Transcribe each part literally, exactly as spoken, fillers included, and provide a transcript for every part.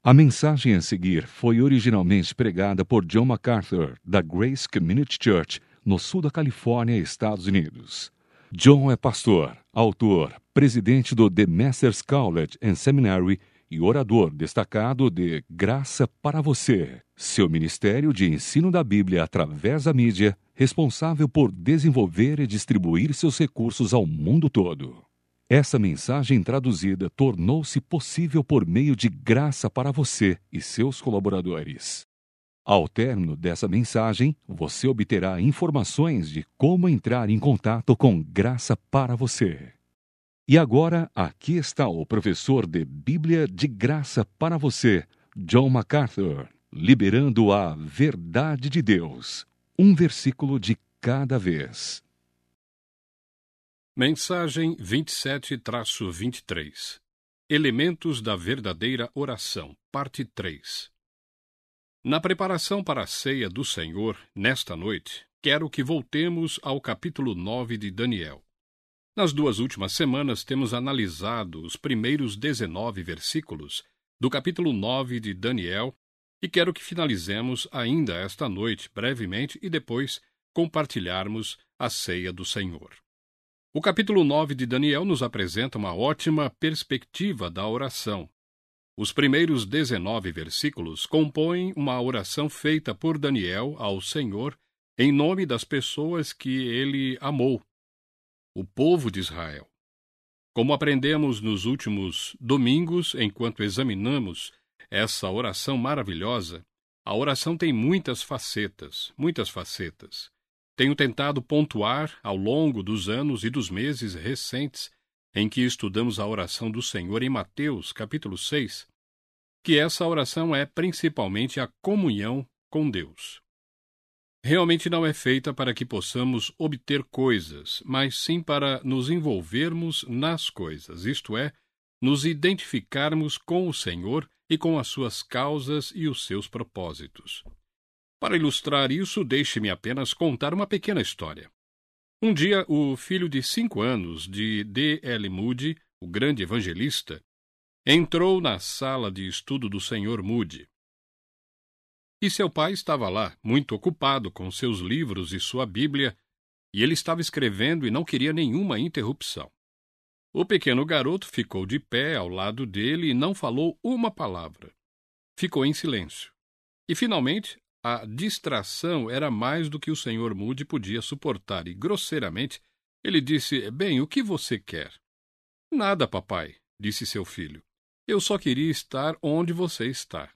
A mensagem a seguir foi originalmente pregada por John MacArthur, da Grace Community Church, no sul da Califórnia, Estados Unidos. John é pastor, autor, presidente do The Masters College and Seminary e orador destacado de Graça para Você, seu ministério de ensino da Bíblia através da mídia, responsável por desenvolver e distribuir seus recursos ao mundo todo. Essa mensagem traduzida tornou-se possível por meio de Graça para Você e seus colaboradores. Ao término dessa mensagem, você obterá informações de como entrar em contato com Graça para Você. E agora, aqui está o professor de Bíblia de Graça para Você, John MacArthur, liberando a verdade de Deus, um versículo de cada vez. Mensagem vinte e sete traço vinte e três. Elementos da verdadeira oração, parte três. Na preparação para a ceia do Senhor, nesta noite, quero que voltemos ao capítulo nove de Daniel. Nas duas últimas semanas temos analisado os primeiros dezenove versículos do capítulo nove de Daniel e quero que finalizemos ainda esta noite, brevemente, e depois compartilharmos a ceia do Senhor. O capítulo nove de Daniel nos apresenta uma ótima perspectiva da oração. Os primeiros dezenove versículos compõem uma oração feita por Daniel ao Senhor em nome das pessoas que ele amou, o povo de Israel. Como aprendemos nos últimos domingos, enquanto examinamos essa oração maravilhosa, a oração tem muitas facetas, muitas facetas. Tenho tentado pontuar, ao longo dos anos e dos meses recentes em que estudamos a oração do Senhor em Mateus, capítulo seis, que essa oração é principalmente a comunhão com Deus. Realmente não é feita para que possamos obter coisas, mas sim para nos envolvermos nas coisas, isto é, nos identificarmos com o Senhor e com as suas causas e os seus propósitos. Para ilustrar isso, deixe-me apenas contar uma pequena história. Um dia, o filho de cinco anos de D L Moody, o grande evangelista, entrou na sala de estudo do senhor Moody. E seu pai estava lá, muito ocupado com seus livros e sua Bíblia, e ele estava escrevendo e não queria nenhuma interrupção. O pequeno garoto ficou de pé ao lado dele e não falou uma palavra. Ficou em silêncio. E, finalmente, a distração era mais do que o senhor Moody podia suportar e, grosseiramente, ele disse: "Bem, o que você quer?" "Nada, papai", disse seu filho. "Eu só queria estar onde você está."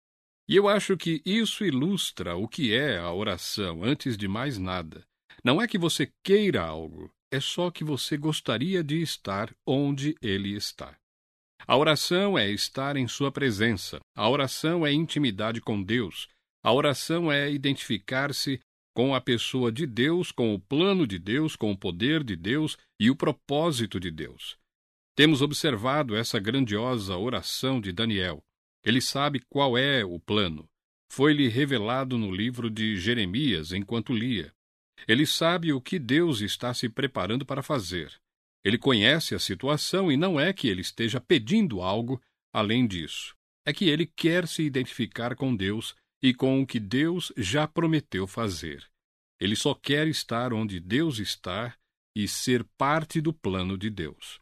E eu acho que isso ilustra o que é a oração, antes de mais nada. Não é que você queira algo, é só que você gostaria de estar onde ele está. A oração é estar em sua presença. A oração é intimidade com Deus. A oração é identificar-se com a pessoa de Deus, com o plano de Deus, com o poder de Deus e o propósito de Deus. Temos observado essa grandiosa oração de Daniel. Ele sabe qual é o plano. Foi-lhe revelado no livro de Jeremias enquanto lia. Ele sabe o que Deus está se preparando para fazer. Ele conhece a situação e não é que ele esteja pedindo algo além disso. É que ele quer se identificar com Deus e com o que Deus já prometeu fazer. Ele só quer estar onde Deus está e ser parte do plano de Deus.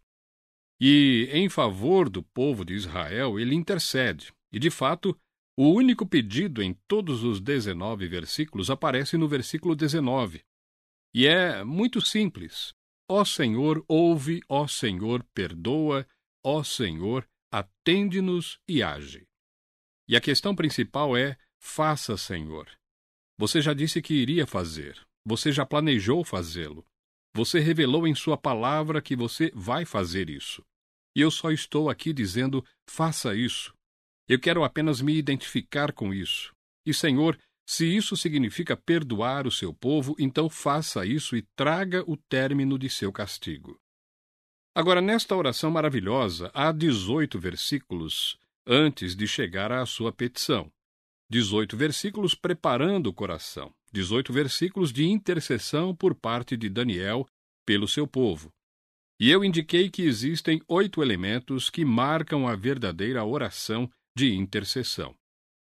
E, em favor do povo de Israel, ele intercede. E, de fato, o único pedido em todos os dezenove versículos aparece no versículo dezenove. E é muito simples. Ó Senhor, ouve, ó Senhor, perdoa, ó Senhor, atende-nos e age. E a questão principal é: faça, Senhor. Você já disse que iria fazer. Você já planejou fazê-lo. Você revelou em sua palavra que você vai fazer isso. E eu só estou aqui dizendo: faça isso. Eu quero apenas me identificar com isso. E, Senhor, se isso significa perdoar o seu povo, então faça isso e traga o término de seu castigo. Agora, nesta oração maravilhosa, há dezoito versículos antes de chegar à sua petição. dezoito versículos preparando o coração. dezoito versículos de intercessão por parte de Daniel pelo seu povo. E eu indiquei que existem oito elementos que marcam a verdadeira oração de intercessão.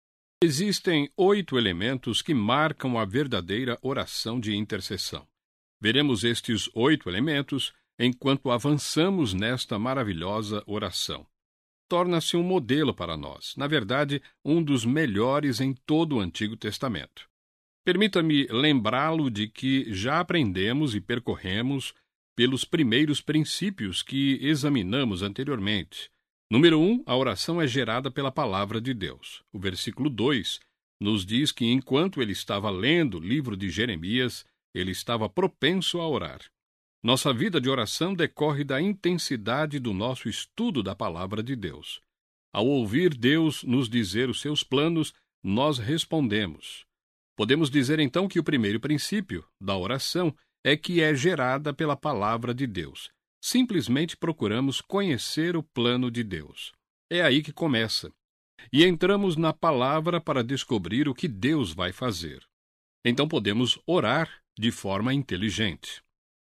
Existem oito elementos que marcam a verdadeira oração de intercessão. Veremos estes oito elementos enquanto avançamos nesta maravilhosa oração. Torna-se um modelo para nós, na verdade, um dos melhores em todo o Antigo Testamento. Permita-me lembrá-lo de que já aprendemos e percorremos pelos primeiros princípios que examinamos anteriormente. Número um, a oração é gerada pela palavra de Deus. O versículo dois nos diz que enquanto ele estava lendo o livro de Jeremias, ele estava propenso a orar. Nossa vida de oração decorre da intensidade do nosso estudo da palavra de Deus. Ao ouvir Deus nos dizer os seus planos, nós respondemos. Podemos dizer então que o primeiro princípio da oração é que é gerada pela palavra de Deus. Simplesmente procuramos conhecer o plano de Deus. É aí que começa. E entramos na palavra para descobrir o que Deus vai fazer. Então podemos orar de forma inteligente.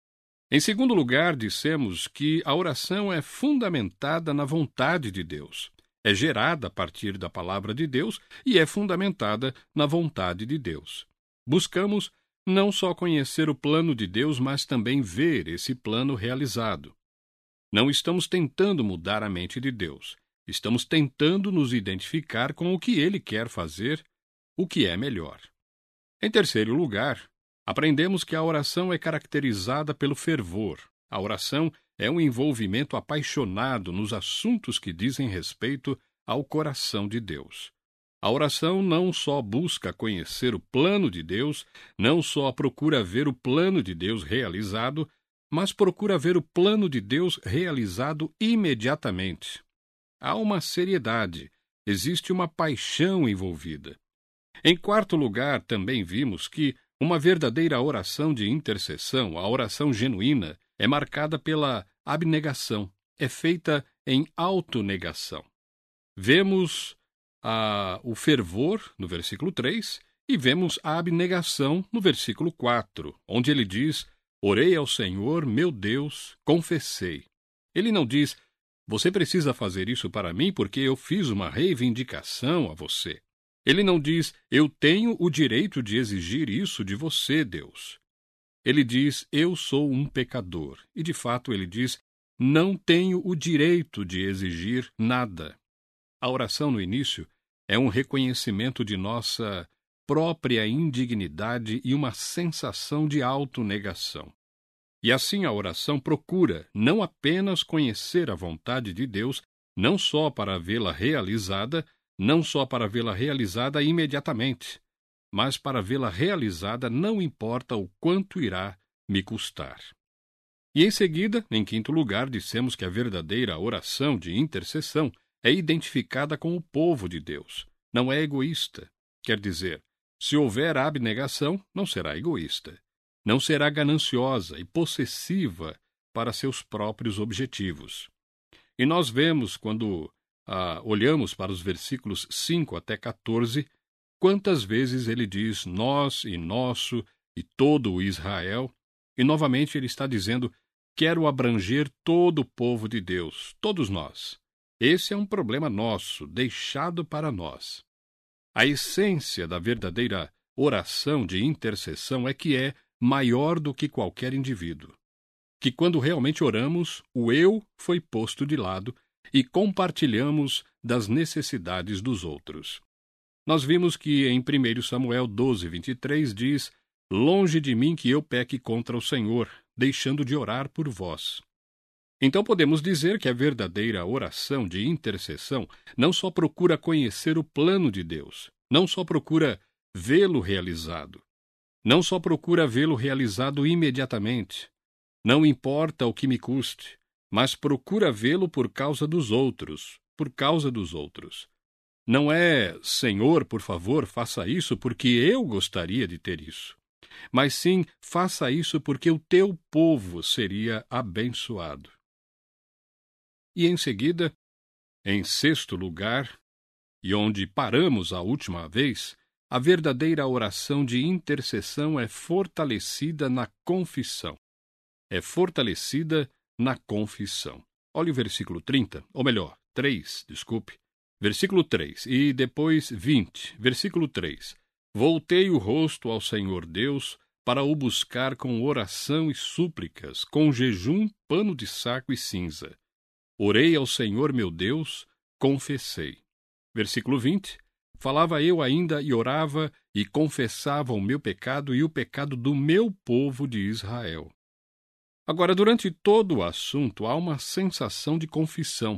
Em segundo lugar, dissemos que a oração é fundamentada na vontade de Deus. É gerada a partir da palavra de Deus e é fundamentada na vontade de Deus. Buscamos não só conhecer o plano de Deus, mas também ver esse plano realizado. Não estamos tentando mudar a mente de Deus. Estamos tentando nos identificar com o que Ele quer fazer, o que é melhor. Em terceiro lugar, aprendemos que a oração é caracterizada pelo fervor. A oração é um envolvimento apaixonado nos assuntos que dizem respeito ao coração de Deus. A oração não só busca conhecer o plano de Deus, não só procura ver o plano de Deus realizado, mas procura ver o plano de Deus realizado imediatamente. Há uma seriedade, existe uma paixão envolvida. Em quarto lugar, também vimos que uma verdadeira oração de intercessão, a oração genuína, é marcada pela abnegação, é feita em autonegação. Vemos ah, o fervor, no versículo três, e vemos a abnegação, no versículo quatro, onde ele diz, orei ao Senhor, meu Deus, confessei. Ele não diz, você precisa fazer isso para mim porque eu fiz uma reivindicação a você. Ele não diz, eu tenho o direito de exigir isso de você, Deus. Ele diz, eu sou um pecador. E, de fato, ele diz, não tenho o direito de exigir nada. A oração no início é um reconhecimento de nossa própria indignidade e uma sensação de autonegação. E assim a oração procura não apenas conhecer a vontade de Deus, não só para vê-la realizada, não só para vê-la realizada imediatamente, mas para vê-la realizada não importa o quanto irá me custar. E em seguida, em quinto lugar, dissemos que a verdadeira oração de intercessão é identificada com o povo de Deus. Não é egoísta. Quer dizer, se houver abnegação, não será egoísta. Não será gananciosa e possessiva para seus próprios objetivos. E nós vemos, quando ah, olhamos para os versículos cinco até quatorze, quantas vezes ele diz nós e nosso e todo o Israel, e novamente ele está dizendo, quero abranger todo o povo de Deus, todos nós. Esse é um problema nosso, deixado para nós. A essência da verdadeira oração de intercessão é que é maior do que qualquer indivíduo. Que quando realmente oramos, o eu foi posto de lado e compartilhamos das necessidades dos outros. Nós vimos que em primeiro Samuel doze, vinte e três diz, longe de mim que eu peque contra o Senhor, deixando de orar por vós. Então podemos dizer que a verdadeira oração de intercessão não só procura conhecer o plano de Deus, não só procura vê-lo realizado, não só procura vê-lo realizado imediatamente, não importa o que me custe, mas procura vê-lo por causa dos outros, por causa dos outros. Não é, Senhor, por favor, faça isso porque eu gostaria de ter isso, mas sim, faça isso porque o teu povo seria abençoado. E em seguida, em sexto lugar, e onde paramos a última vez, a verdadeira oração de intercessão é fortalecida na confissão. É fortalecida na confissão. Olha o versículo trinta, ou melhor, três, desculpe. Versículo três, e depois vinte, versículo três. Voltei o rosto ao Senhor Deus para o buscar com oração e súplicas, com jejum, pano de saco e cinza. Orei ao Senhor meu Deus, confessei. Versículo vinte. Falava eu ainda e orava e confessava o meu pecado e o pecado do meu povo de Israel. Agora, durante todo o assunto, há uma sensação de confissão.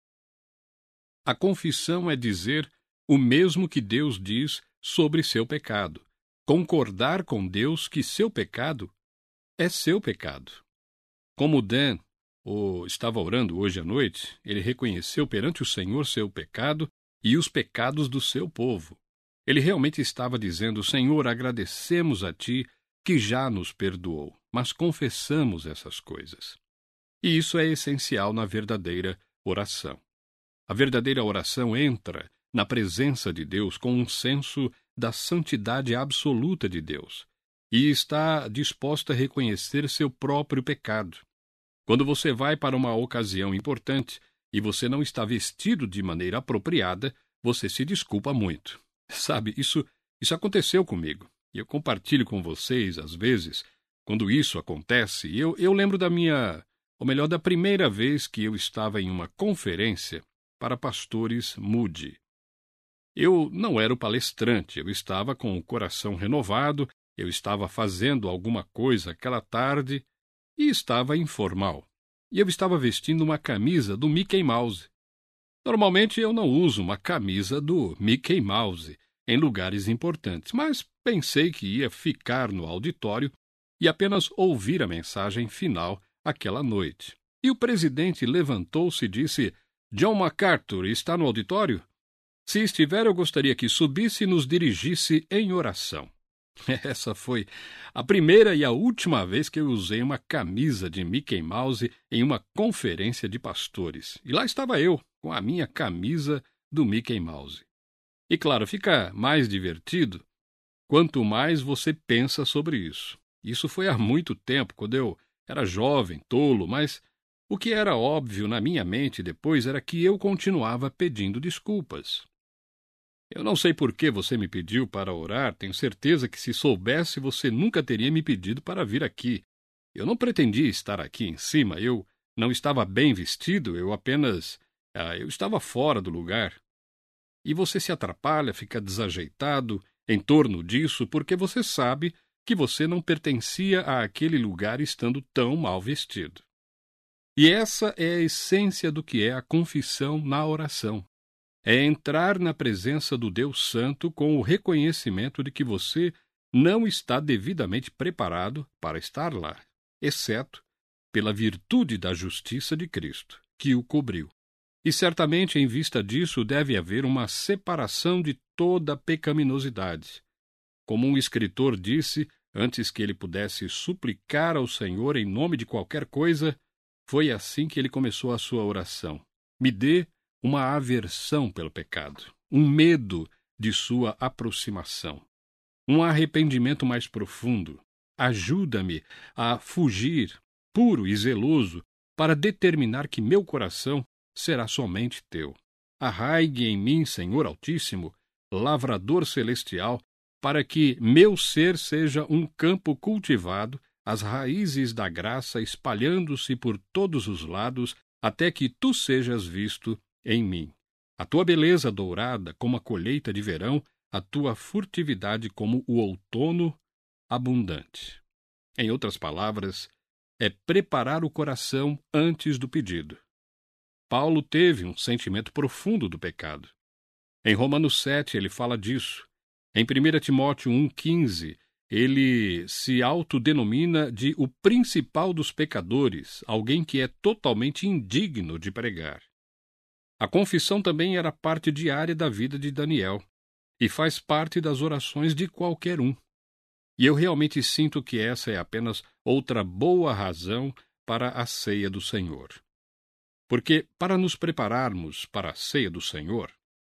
A confissão é dizer o mesmo que Deus diz sobre seu pecado. Concordar com Deus que seu pecado é seu pecado. Como Dan o, estava orando hoje à noite, ele reconheceu perante o Senhor seu pecado e os pecados do seu povo. Ele realmente estava dizendo: Senhor, agradecemos a Ti que já nos perdoou, mas confessamos essas coisas. E isso é essencial na verdadeira oração. A verdadeira oração entra na presença de Deus com um senso da santidade absoluta de Deus e está disposta a reconhecer seu próprio pecado. Quando você vai para uma ocasião importante e você não está vestido de maneira apropriada, você se desculpa muito. Sabe, isso, isso aconteceu comigo. E eu compartilho com vocês, às vezes, quando isso acontece, eu, eu lembro da minha, ou melhor, da primeira vez que eu estava em uma conferência para pastores Moody. Eu não era o palestrante, eu estava com o coração renovado, eu estava fazendo alguma coisa aquela tarde e estava informal. E eu estava vestindo uma camisa do Mickey Mouse. Normalmente eu não uso uma camisa do Mickey Mouse em lugares importantes, mas pensei que ia ficar no auditório e apenas ouvir a mensagem final aquela noite. E o presidente levantou-se e disse: John MacArthur está no auditório? Se estiver, eu gostaria que subisse e nos dirigisse em oração. Essa foi a primeira e a última vez que eu usei uma camisa de Mickey Mouse em uma conferência de pastores. E lá estava eu, com a minha camisa do Mickey Mouse. E claro, fica mais divertido quanto mais você pensa sobre isso. Isso foi há muito tempo, quando eu era jovem, tolo, mas o que era óbvio na minha mente depois era que eu continuava pedindo desculpas. Eu não sei por que você me pediu para orar, tenho certeza que se soubesse você nunca teria me pedido para vir aqui. Eu não pretendia estar aqui em cima, eu não estava bem vestido, eu apenas... Ah, eu estava fora do lugar. E você se atrapalha, fica desajeitado em torno disso porque você sabe que você não pertencia àquele lugar estando tão mal vestido. E essa é a essência do que é a confissão na oração. É entrar na presença do Deus Santo com o reconhecimento de que você não está devidamente preparado para estar lá, exceto pela virtude da justiça de Cristo, que o cobriu. E certamente, em vista disso, deve haver uma separação de toda pecaminosidade. Como um escritor disse, antes que ele pudesse suplicar ao Senhor em nome de qualquer coisa, foi assim que ele começou a sua oração. Me dê uma aversão pelo pecado, um medo de sua aproximação, um arrependimento mais profundo. Ajuda-me a fugir, puro e zeloso, para determinar que meu coração será somente teu. Arraigue em mim, Senhor Altíssimo, lavrador celestial, para que meu ser seja um campo cultivado, as raízes da graça espalhando-se por todos os lados, até que tu sejas visto em mim. A tua beleza dourada como a colheita de verão, a tua furtividade como o outono abundante. Em outras palavras, é preparar o coração antes do pedido. Paulo teve um sentimento profundo do pecado. Em Romanos sete ele fala disso. Em primeira Timóteo um, quinze, ele se autodenomina de o principal dos pecadores, alguém que é totalmente indigno de pregar. A confissão também era parte diária da vida de Daniel e faz parte das orações de qualquer um. E eu realmente sinto que essa é apenas outra boa razão para a ceia do Senhor. Porque, para nos prepararmos para a ceia do Senhor,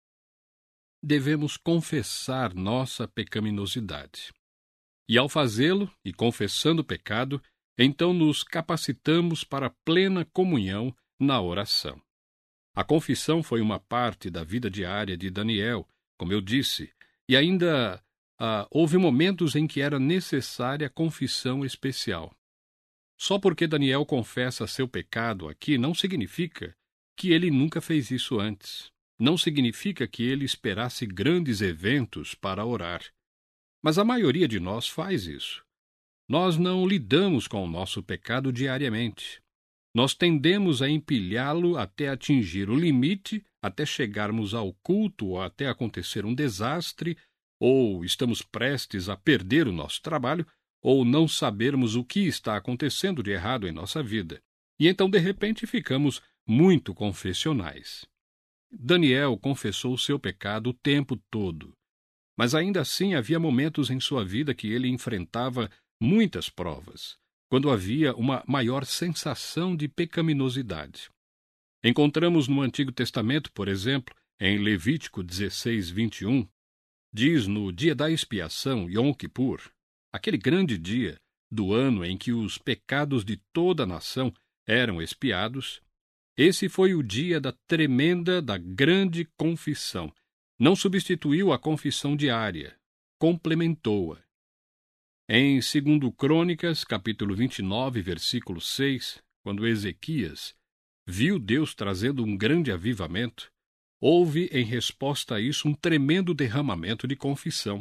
devemos confessar nossa pecaminosidade. E ao fazê-lo, e confessando o pecado, então nos capacitamos para plena comunhão na oração. A confissão foi uma parte da vida diária de Daniel, como eu disse, e ainda ah, houve momentos em que era necessária confissão especial. Só porque Daniel confessa seu pecado aqui não significa que ele nunca fez isso antes. Não significa que ele esperasse grandes eventos para orar. Mas a maioria de nós faz isso. Nós não lidamos com o nosso pecado diariamente. Nós tendemos a empilhá-lo até atingir o limite, até chegarmos ao culto ou até acontecer um desastre, ou estamos prestes a perder o nosso trabalho, ou não sabermos o que está acontecendo de errado em nossa vida. E então, de repente, ficamos muito confessionais. Daniel confessou seu pecado o tempo todo. Mas ainda assim havia momentos em sua vida que ele enfrentava muitas provas, quando havia uma maior sensação de pecaminosidade. Encontramos no Antigo Testamento, por exemplo, em Levítico dezesseis, vinte e um, diz no dia da expiação, Yom Kippur, aquele grande dia do ano em que os pecados de toda a nação eram expiados, esse foi o dia da tremenda, da grande confissão. Não substituiu a confissão diária, complementou-a. Em segundo Crônicas, capítulo vinte e nove, versículo seis, quando Ezequias viu Deus trazendo um grande avivamento, houve em resposta a isso um tremendo derramamento de confissão.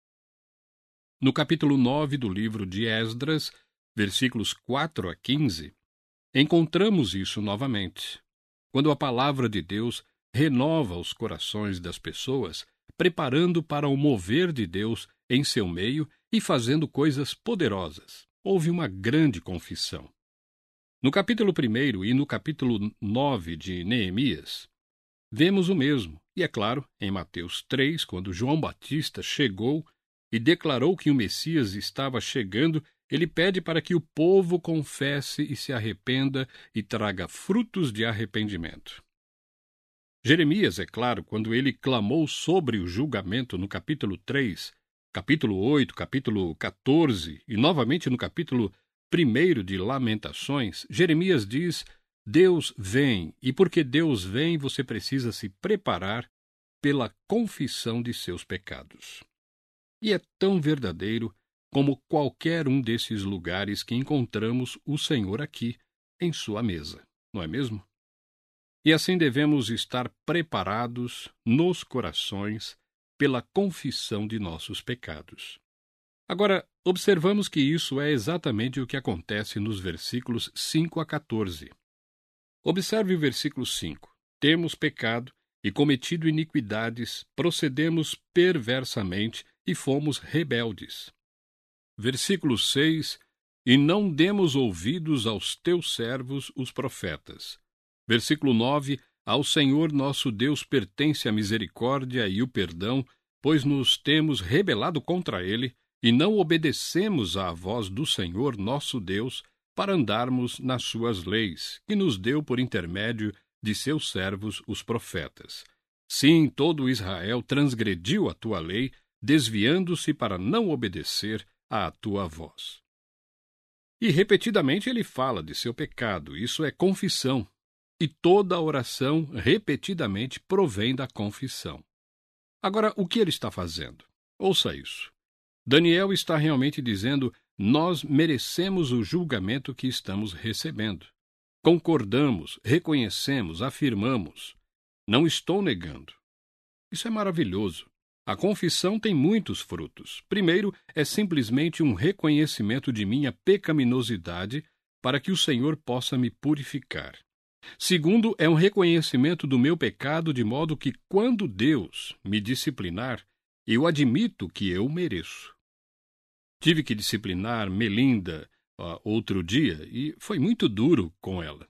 No capítulo nove do livro de Esdras, versículos quatro a quinze, encontramos isso novamente, quando a palavra de Deus renova os corações das pessoas, preparando para o mover de Deus em seu meio e fazendo coisas poderosas. Houve uma grande confissão. No capítulo primeiro e no capítulo nove de Neemias, vemos o mesmo, e é claro, em Mateus três, quando João Batista chegou e declarou que o Messias estava chegando, ele pede para que o povo confesse e se arrependa e traga frutos de arrependimento. Jeremias, é claro, quando ele clamou sobre o julgamento no capítulo três, capítulo oito, capítulo quatorze e novamente no capítulo primeiro de Lamentações, Jeremias diz: Deus vem, e porque Deus vem, você precisa se preparar pela confissão de seus pecados. E é tão verdadeiro como qualquer um desses lugares que encontramos o Senhor aqui, em sua mesa, não é mesmo? E assim devemos estar preparados nos corações pela confissão de nossos pecados. Agora, observamos que isso é exatamente o que acontece nos versículos cinco a quatorze. Observe o versículo cinco. Temos pecado e cometido iniquidades, procedemos perversamente e fomos rebeldes. Versículo seis. E não demos ouvidos aos teus servos, os profetas. Versículo nove. Ao Senhor nosso Deus pertence a misericórdia e o perdão, pois nos temos rebelado contra ele, e não obedecemos à voz do Senhor nosso Deus, para andarmos nas suas leis, que nos deu por intermédio de seus servos, os profetas. Sim, todo Israel transgrediu a tua lei, desviando-se para não obedecer à tua voz. E repetidamente ele fala de seu pecado, isso é confissão. E toda oração, repetidamente, provém da confissão. Agora, o que ele está fazendo? Ouça isso. Daniel está realmente dizendo: nós merecemos o julgamento que estamos recebendo. Concordamos, reconhecemos, afirmamos. Não estou negando. Isso é maravilhoso. A confissão tem muitos frutos. Primeiro, é simplesmente um reconhecimento de minha pecaminosidade para que o Senhor possa me purificar. Segundo, é um reconhecimento do meu pecado, de modo que, quando Deus me disciplinar, eu admito que eu mereço. Tive que disciplinar Melinda uh, outro dia e foi muito duro com ela.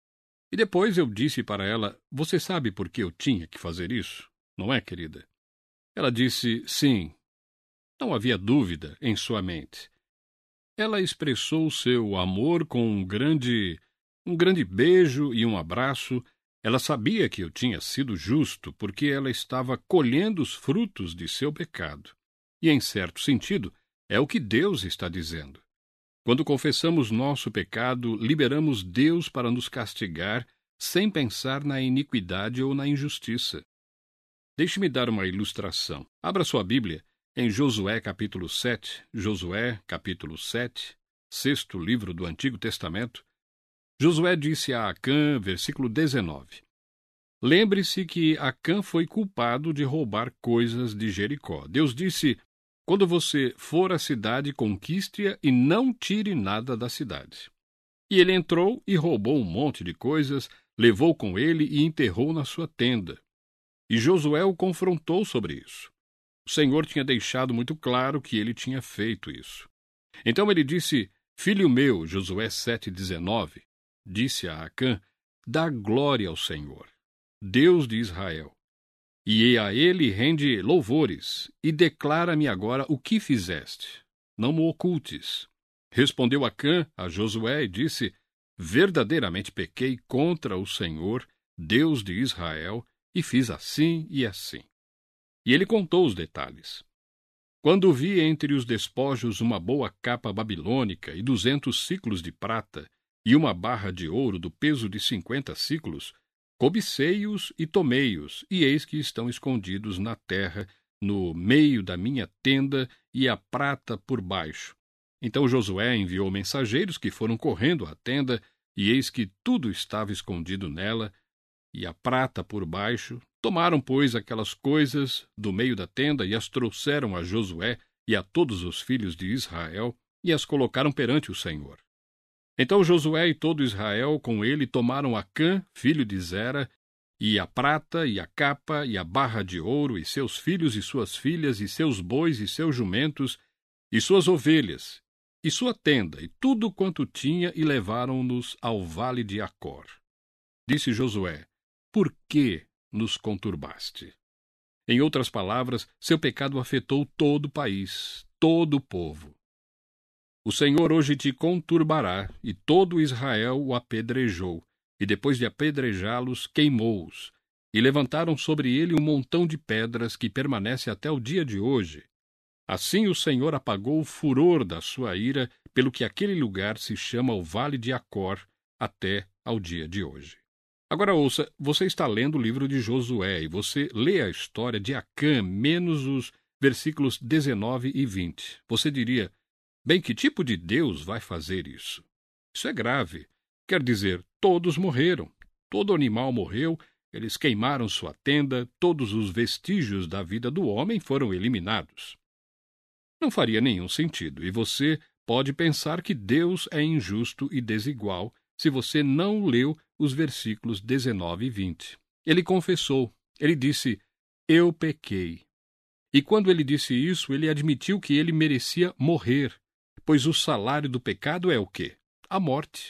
E depois eu disse para ela: você sabe por que eu tinha que fazer isso? Não é, querida? Ela disse sim. Não havia dúvida em sua mente. Ela expressou seu amor com um grande... Um grande beijo e um abraço. Ela sabia que eu tinha sido justo, porque ela estava colhendo os frutos de seu pecado. E, em certo sentido, é o que Deus está dizendo. Quando confessamos nosso pecado, liberamos Deus para nos castigar, sem pensar na iniquidade ou na injustiça. Deixe-me dar uma ilustração. Abra sua Bíblia em Josué capítulo sete, Josué capítulo sete, sexto livro do Antigo Testamento. Josué disse a Acã, versículo dezenove: Lembre-se que Acã foi culpado de roubar coisas de Jericó. Deus disse: quando você for à cidade, conquiste-a e não tire nada da cidade. E ele entrou e roubou um monte de coisas, levou com ele e enterrou na sua tenda. E Josué o confrontou sobre isso. O Senhor tinha deixado muito claro que ele tinha feito isso. Então ele disse: Filho meu, Josué sete, dezenove, disse a Acã: dá glória ao Senhor, Deus de Israel, e a ele rende louvores, e declara-me agora o que fizeste. Não me ocultes. Respondeu Acã a Josué e disse: verdadeiramente pequei contra o Senhor, Deus de Israel, e fiz assim e assim. E ele contou os detalhes. Quando vi entre os despojos uma boa capa babilônica e duzentos siclos de prata, e uma barra de ouro do peso de cinquenta siclos, cobicei-os e tomei-os, e eis que estão escondidos na terra, no meio da minha tenda, e a prata por baixo. Então Josué enviou mensageiros que foram correndo à tenda, e eis que tudo estava escondido nela, e a prata por baixo. Tomaram, pois, aquelas coisas do meio da tenda e as trouxeram a Josué e a todos os filhos de Israel, e as colocaram perante o Senhor. Então Josué e todo Israel com ele tomaram Acã, filho de Zera, e a prata, e a capa, e a barra de ouro, e seus filhos e suas filhas, e seus bois e seus jumentos, e suas ovelhas, e sua tenda, e tudo quanto tinha, e levaram-nos ao vale de Acor. Disse Josué: por que nos conturbaste? Em outras palavras, seu pecado afetou todo o país, todo o povo. O Senhor hoje te conturbará, e todo Israel o apedrejou, e depois de apedrejá-los, queimou-os, e levantaram sobre ele um montão de pedras que permanece até o dia de hoje. Assim o Senhor apagou o furor da sua ira, pelo que aquele lugar se chama o Vale de Acor, até ao dia de hoje. Agora ouça, você está lendo o livro de Josué, e você lê a história de Acã, menos os versículos dezenove e vinte. Você diria: bem, que tipo de Deus vai fazer isso? Isso é grave. Quer dizer, todos morreram. Todo animal morreu, eles queimaram sua tenda, todos os vestígios da vida do homem foram eliminados. Não faria nenhum sentido, e você pode pensar que Deus é injusto e desigual se você não leu os versículos dezenove e vinte. Ele confessou, ele disse: eu pequei. E quando ele disse isso, ele admitiu que ele merecia morrer, pois o salário do pecado é o quê? A morte.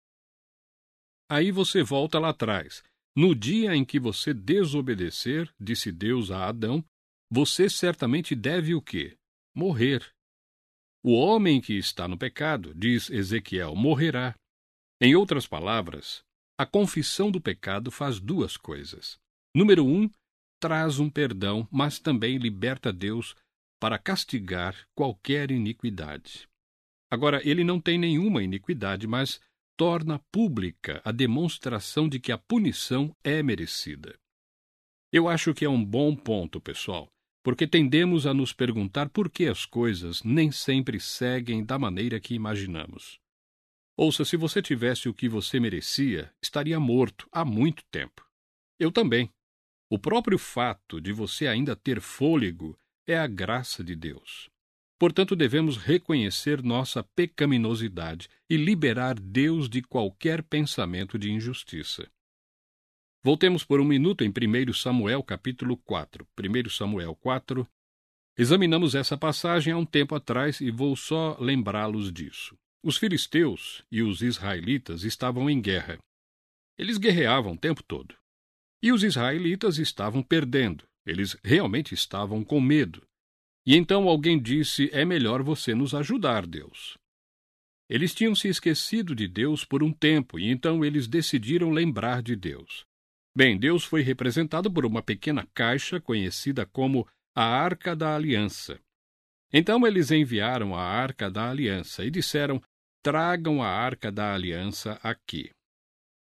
Aí você volta lá atrás. No dia em que você desobedecer, disse Deus a Adão, você certamente deve o quê? Morrer. O homem que está no pecado, diz Ezequiel, morrerá. Em outras palavras, a confissão do pecado faz duas coisas. Número um, traz um perdão, mas também liberta Deus para castigar qualquer iniquidade. Agora, ele não tem nenhuma iniquidade, mas torna pública a demonstração de que a punição é merecida. Eu acho que é um bom ponto, pessoal, porque tendemos a nos perguntar por que as coisas nem sempre seguem da maneira que imaginamos. Ouça, se você tivesse o que você merecia, estaria morto há muito tempo. Eu também. O próprio fato de você ainda ter fôlego é a graça de Deus. Portanto, devemos reconhecer nossa pecaminosidade e liberar Deus de qualquer pensamento de injustiça. Voltemos por um minuto em primeiro Samuel, capítulo quatro. primeiro Samuel quatro. Examinamos essa passagem há um tempo atrás e vou só lembrá-los disso. Os filisteus e os israelitas estavam em guerra. Eles guerreavam o tempo todo. E os israelitas estavam perdendo. Eles realmente estavam com medo. E então alguém disse: é melhor você nos ajudar, Deus. Eles tinham se esquecido de Deus por um tempo, e então eles decidiram lembrar de Deus. Bem, Deus foi representado por uma pequena caixa conhecida como a Arca da Aliança. Então eles enviaram a Arca da Aliança e disseram: tragam a Arca da Aliança aqui.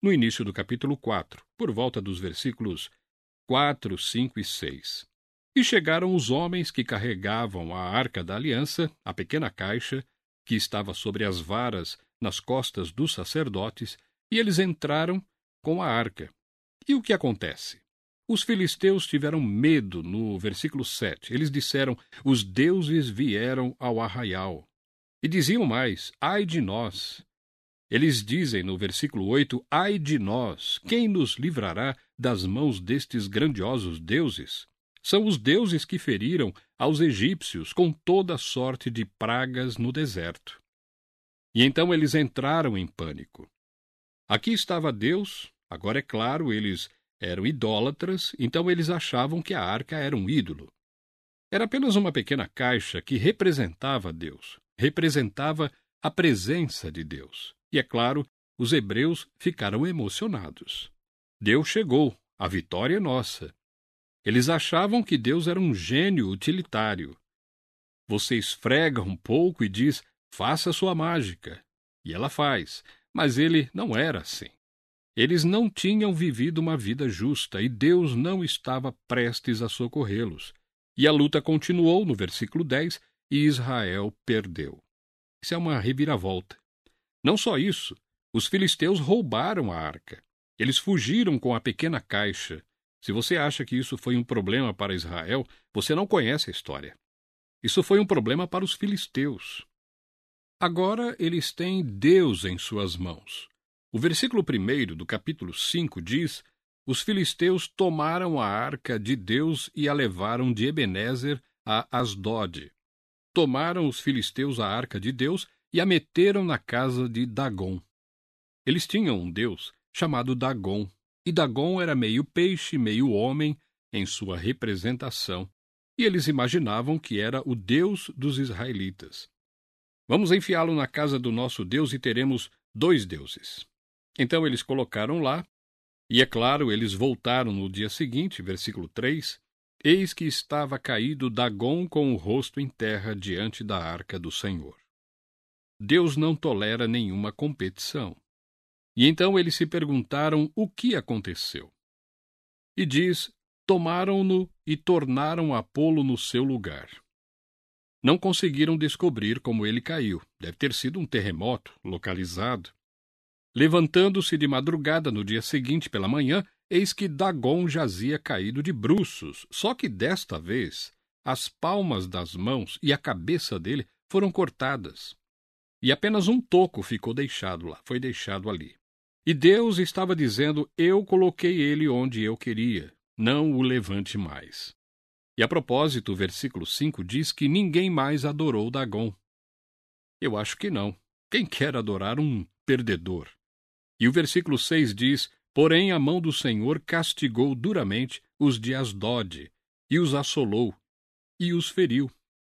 no início do capítulo quatro, por volta dos versículos quatro, cinco e seis. E chegaram os homens que carregavam a arca da aliança, a pequena caixa, que estava sobre as varas nas costas dos sacerdotes, e eles entraram com a arca. E o que acontece? Os filisteus tiveram medo no versículo sete. Eles disseram: os deuses vieram ao arraial. E diziam mais: ai de nós! Eles dizem no versículo oito: ai de nós! Quem nos livrará das mãos destes grandiosos deuses? São os deuses que feriram aos egípcios com toda sorte de pragas no deserto. E então eles entraram em pânico. Aqui estava Deus, agora é claro, eles eram idólatras, então eles achavam que a arca era um ídolo. Era apenas uma pequena caixa que representava Deus, representava a presença de Deus. E é claro, os hebreus ficaram emocionados. Deus chegou, a vitória é nossa. Eles achavam que Deus era um gênio utilitário. Você esfrega um pouco e diz: faça sua mágica. E ela faz, mas ele não era assim. Eles não tinham vivido uma vida justa e Deus não estava prestes a socorrê-los. E a luta continuou no versículo dez e Israel perdeu. Isso é uma reviravolta. Não só isso, os filisteus roubaram a arca. Eles fugiram com a pequena caixa. Se você acha que isso foi um problema para Israel, você não conhece a história. Isso foi um problema para os filisteus. Agora eles têm Deus em suas mãos. O versículo primeiro do capítulo cinco diz: os filisteus tomaram a arca de Deus e a levaram de Ebenezer a Asdod. Tomaram os filisteus a arca de Deus e a meteram na casa de Dagom. Eles tinham um deus chamado Dagom, e Dagom era meio peixe, meio homem em sua representação, e eles imaginavam que era o Deus dos israelitas. Vamos enfiá-lo na casa do nosso Deus e teremos dois deuses. Então eles colocaram lá, e é claro, eles voltaram no dia seguinte, versículo três, eis que estava caído Dagom com o rosto em terra diante da arca do Senhor. Deus não tolera nenhuma competição. E então eles se perguntaram o que aconteceu. E diz: tomaram-no e tornaram a pô-lo no seu lugar. Não conseguiram descobrir como ele caiu. Deve ter sido um terremoto localizado. Levantando-se de madrugada no dia seguinte pela manhã, eis que Dagom jazia caído de bruços, só que desta vez as palmas das mãos e a cabeça dele foram cortadas. E apenas um toco ficou deixado lá, foi deixado ali. E Deus estava dizendo: eu coloquei ele onde eu queria, não o levante mais. E a propósito, o versículo cinco diz que ninguém mais adorou Dagom. Eu acho que não. Quem quer adorar um perdedor? E o versículo seis diz: porém a mão do Senhor castigou duramente os de Asdod, e os assolou, e os feriu.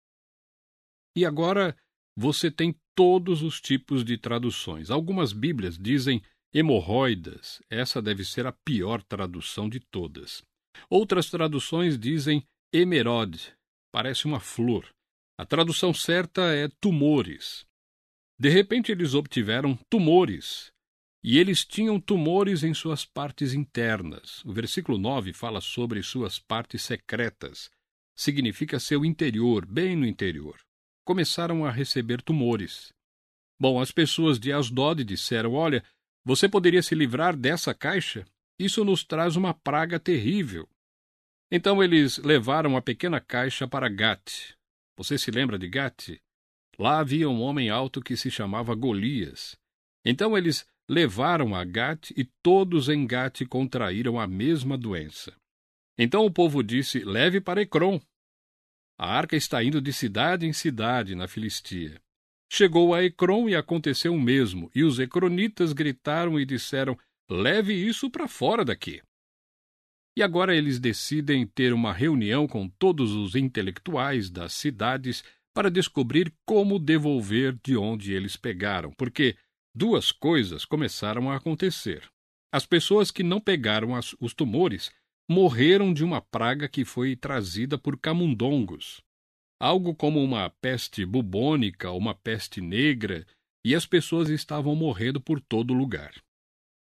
E agora você tem todos os tipos de traduções. Algumas Bíblias dizem hemorroidas. Essa deve ser a pior tradução de todas. Outras traduções dizem emerode. Parece uma flor. A tradução certa é tumores. De repente eles obtiveram tumores. E eles tinham tumores em suas partes internas. O versículo nove fala sobre suas partes secretas. Significa seu interior, bem no interior. Começaram a receber tumores. Bom, as pessoas de Asdod disseram: olha, você poderia se livrar dessa caixa? Isso nos traz uma praga terrível. Então eles levaram a pequena caixa para Gate. Você se lembra de Gate? Lá havia um homem alto que se chamava Golias. Então eles levaram a Gate e todos em Gate contraíram a mesma doença. Então o povo disse: leve para Ecrom. A arca está indo de cidade em cidade na Filistia. Chegou a Ecrom e aconteceu o mesmo, e os ecronitas gritaram e disseram: leve isso para fora daqui. E agora eles decidem ter uma reunião com todos os intelectuais das cidades para descobrir como devolver de onde eles pegaram, porque duas coisas começaram a acontecer. As pessoas que não pegaram as, os tumores morreram de uma praga que foi trazida por camundongos. Algo como uma peste bubônica ou uma peste negra, e as pessoas estavam morrendo por todo lugar.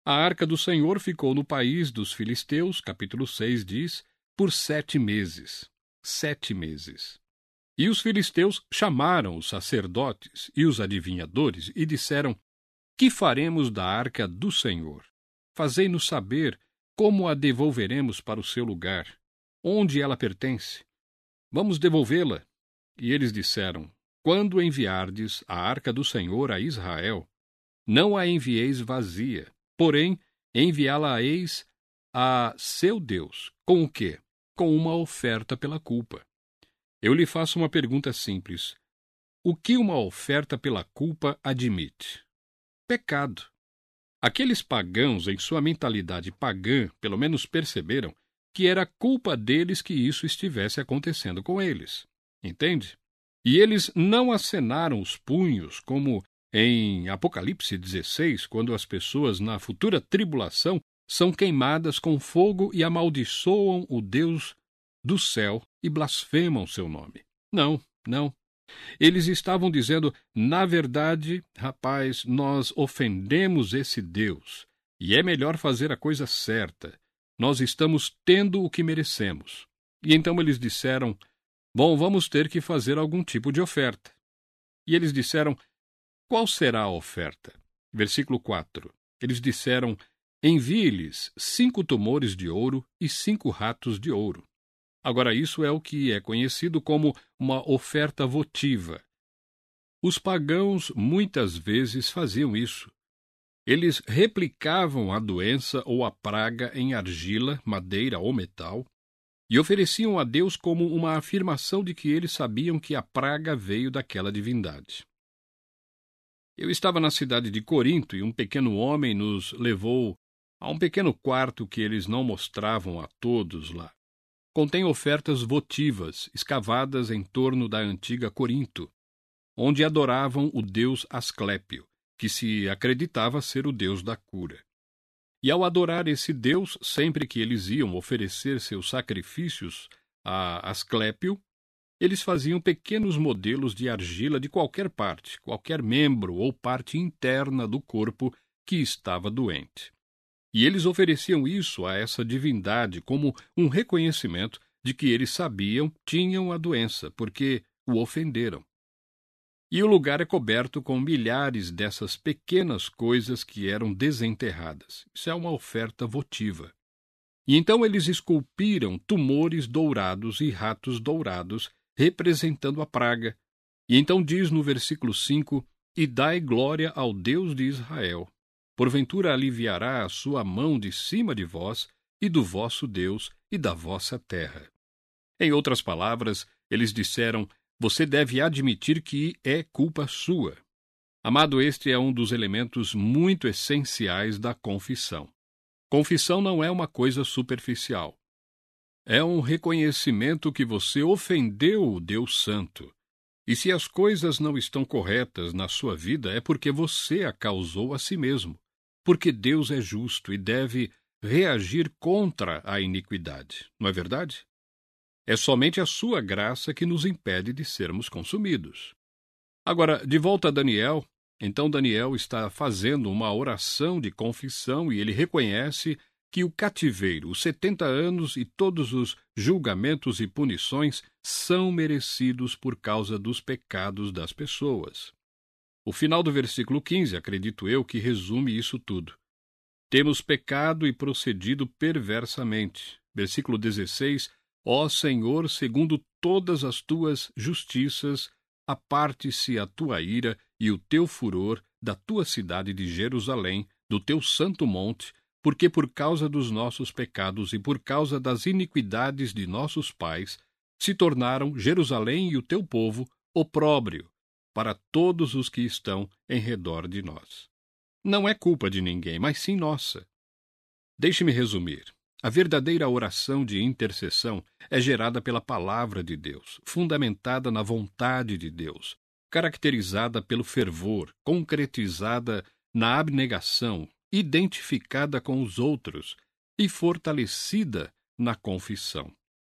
A arca do Senhor ficou no país dos filisteus, capítulo seis diz, por sete meses. Sete meses. E os filisteus chamaram os sacerdotes e os adivinhadores e disseram: Que faremos da arca do Senhor? Fazei-nos saber como a devolveremos para o seu lugar, onde ela pertence. Vamos devolvê-la. E eles disseram: Quando enviardes a arca do Senhor a Israel, não a envieis vazia, porém enviá-la-eis a seu Deus. Com o quê? Com uma oferta pela culpa. Eu lhe faço uma pergunta simples. O que uma oferta pela culpa admite? Pecado. Aqueles pagãos, em sua mentalidade pagã, pelo menos perceberam que era culpa deles que isso estivesse acontecendo com eles. Entende? E eles não acenaram os punhos, como em Apocalipse dezesseis, quando as pessoas na futura tribulação são queimadas com fogo e amaldiçoam o Deus do céu e blasfemam seu nome. Não, não. Eles estavam dizendo, na verdade, rapaz, nós ofendemos esse Deus, e é melhor fazer a coisa certa. Nós estamos tendo o que merecemos. E então eles disseram, bom, vamos ter que fazer algum tipo de oferta. E eles disseram, qual será a oferta? Versículo quatro. Eles disseram, envie-lhes cinco tumores de ouro e cinco ratos de ouro. Agora, isso é o que é conhecido como uma oferta votiva. Os pagãos muitas vezes faziam isso. Eles replicavam a doença ou a praga em argila, madeira ou metal e ofereciam a Deus como uma afirmação de que eles sabiam que a praga veio daquela divindade. Eu estava na cidade de Corinto e um pequeno homem nos levou a um pequeno quarto que eles não mostravam a todos lá. Contém ofertas votivas escavadas em torno da antiga Corinto, onde adoravam o deus Asclépio, que se acreditava ser o deus da cura. E ao adorar esse deus, sempre que eles iam oferecer seus sacrifícios a Asclépio, eles faziam pequenos modelos de argila de qualquer parte, qualquer membro ou parte interna do corpo que estava doente. E eles ofereciam isso a essa divindade como um reconhecimento de que eles sabiam tinham a doença, porque o ofenderam. E o lugar é coberto com milhares dessas pequenas coisas que eram desenterradas. Isso é uma oferta votiva. E então eles esculpiram tumores dourados e ratos dourados, representando a praga. E então diz no versículo cinco, e dai glória ao Deus de Israel. Porventura aliviará a sua mão de cima de vós, e do vosso Deus, e da vossa terra. Em outras palavras, eles disseram, você deve admitir que é culpa sua. Amado, este é um dos elementos muito essenciais da confissão. Confissão não é uma coisa superficial. É um reconhecimento que você ofendeu o Deus Santo. E se as coisas não estão corretas na sua vida, é porque você a causou a si mesmo. Porque Deus é justo e deve reagir contra a iniquidade. Não é verdade? É somente a sua graça que nos impede de sermos consumidos. Agora, de volta a Daniel, então Daniel está fazendo uma oração de confissão e ele reconhece que o cativeiro, os setenta anos e todos os julgamentos e punições são merecidos por causa dos pecados das pessoas. O final do versículo quinze, acredito eu, que resume isso tudo. Temos pecado e procedido perversamente. Versículo dezesseis, ó Senhor, segundo todas as tuas justiças, aparte-se a tua ira e o teu furor da tua cidade de Jerusalém, do teu santo monte, porque por causa dos nossos pecados e por causa das iniquidades de nossos pais, se tornaram Jerusalém e o teu povo opróbrio para todos os que estão em redor de nós. Não é culpa de ninguém, mas sim nossa. Deixe-me resumir. A verdadeira oração de intercessão é gerada pela palavra de Deus, fundamentada na vontade de Deus, caracterizada pelo fervor, concretizada na abnegação, identificada com os outros e fortalecida na confissão.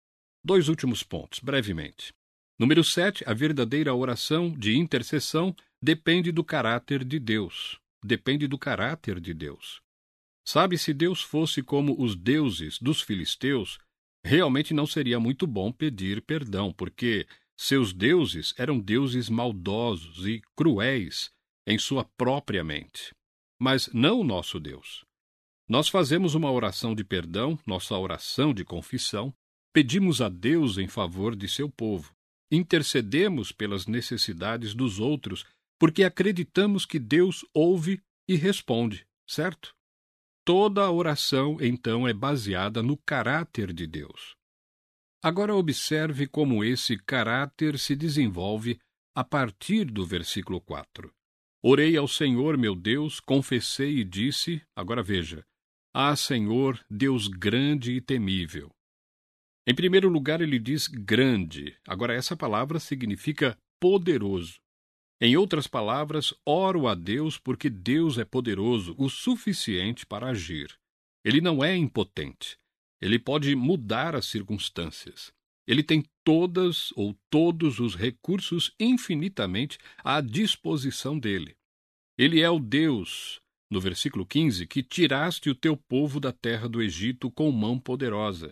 Dois últimos pontos, brevemente. Número sete, a verdadeira oração de intercessão depende do caráter de Deus. Depende do caráter de Deus. Sabe, se Deus fosse como os deuses dos filisteus, realmente não seria muito bom pedir perdão, porque seus deuses eram deuses maldosos e cruéis em sua própria mente. Mas não o nosso Deus. Nós fazemos uma oração de perdão, nossa oração de confissão, pedimos a Deus em favor de seu povo, intercedemos pelas necessidades dos outros, porque acreditamos que Deus ouve e responde, certo? Toda a oração, então, é baseada no caráter de Deus. Agora observe como esse caráter se desenvolve a partir do versículo quatro. Orei ao Senhor, meu Deus, confessei e disse, agora veja, Ah, Senhor, Deus grande e temível. Em primeiro lugar, ele diz grande. Agora, essa palavra significa poderoso. Em outras palavras, oro a Deus porque Deus é poderoso o suficiente para agir. Ele não é impotente. Ele pode mudar as circunstâncias. Ele tem todas ou todos os recursos infinitamente à disposição dele. Ele é o Deus, no versículo quinze, que tiraste o teu povo da terra do Egito com mão poderosa.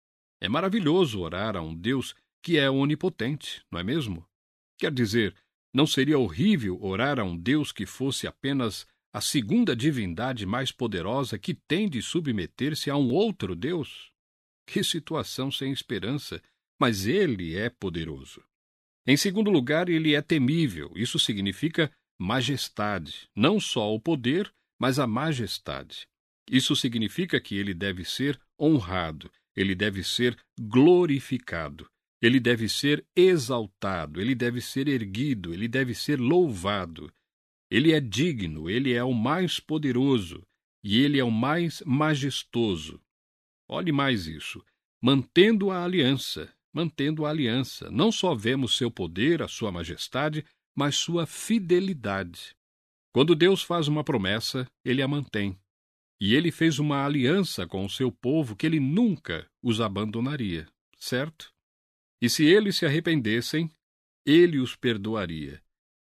É maravilhoso orar a um Deus que é onipotente, não é mesmo? Quer dizer, não seria horrível orar a um Deus que fosse apenas a segunda divindade mais poderosa que tem de submeter-se a um outro Deus? Que situação sem esperança, mas ele é poderoso. Em segundo lugar, ele é temível. Isso significa majestade, não só o poder, mas a majestade. Isso significa que ele deve ser honrado, ele deve ser glorificado. Ele deve ser exaltado, ele deve ser erguido, ele deve ser louvado. Ele é digno, ele é o mais poderoso e ele é o mais majestoso. Olhe mais isso. Mantendo a aliança, mantendo a aliança, não só vemos seu poder, a sua majestade, mas sua fidelidade. Quando Deus faz uma promessa, ele a mantém. E ele fez uma aliança com o seu povo que ele nunca os abandonaria, certo? E se eles se arrependessem, ele os perdoaria.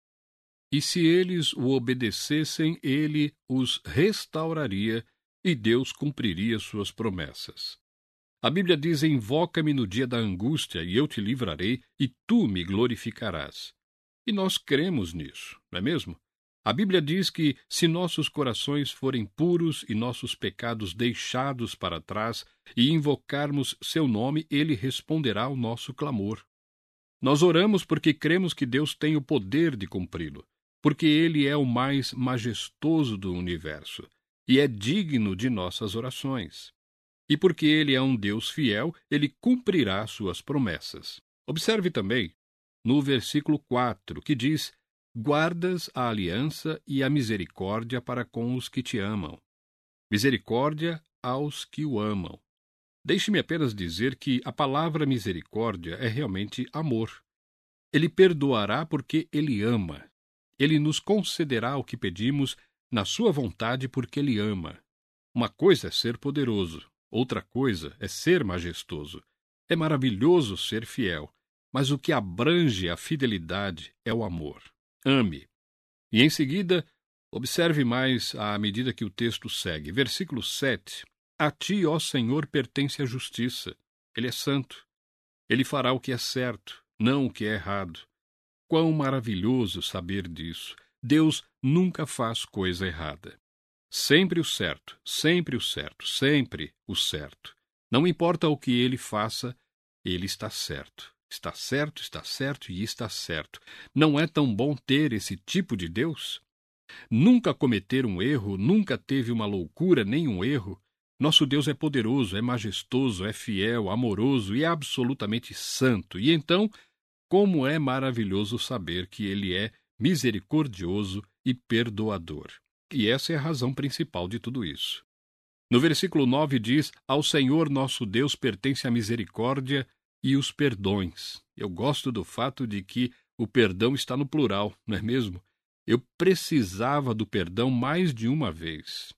E se eles o obedecessem, ele os restauraria e Deus cumpriria suas promessas. A Bíblia diz, invoca-me no dia da angústia e eu te livrarei e tu me glorificarás. E nós cremos nisso, não é mesmo? A Bíblia diz que, se nossos corações forem puros e nossos pecados deixados para trás e invocarmos seu nome, ele responderá ao nosso clamor. Nós oramos porque cremos que Deus tem o poder de cumpri-lo, porque ele é o mais majestoso do universo e é digno de nossas orações. E porque ele é um Deus fiel, ele cumprirá suas promessas. Observe também no versículo quatro, que diz: guardas a aliança e a misericórdia para com os que te amam. Misericórdia aos que o amam. Deixe-me apenas dizer que a palavra misericórdia é realmente amor. Ele perdoará porque ele ama. Ele nos concederá o que pedimos na sua vontade porque ele ama. Uma coisa é ser poderoso, outra coisa é ser majestoso. É maravilhoso ser fiel, mas o que abrange a fidelidade é o amor. Ame. E em seguida, observe mais à medida que o texto segue. Versículo sete. A ti, ó Senhor, pertence a justiça. Ele é santo. Ele fará o que é certo, não o que é errado. Quão maravilhoso saber disso. Deus nunca faz coisa errada. Sempre o certo, sempre o certo, sempre o certo. Não importa o que ele faça, ele está certo. Está certo, está certo e está certo. Não é tão bom ter esse tipo de Deus? Nunca cometer um erro, nunca teve uma loucura nem um erro. Nosso Deus é poderoso, é majestoso, é fiel, amoroso e absolutamente santo. E então, como é maravilhoso saber que ele é misericordioso e perdoador. E essa é a razão principal de tudo isso. No versículo nove diz: ao Senhor nosso Deus pertence a misericórdia e os perdões. Eu gosto do fato de que o perdão está no plural, não é mesmo? Eu precisava do perdão mais de uma vez.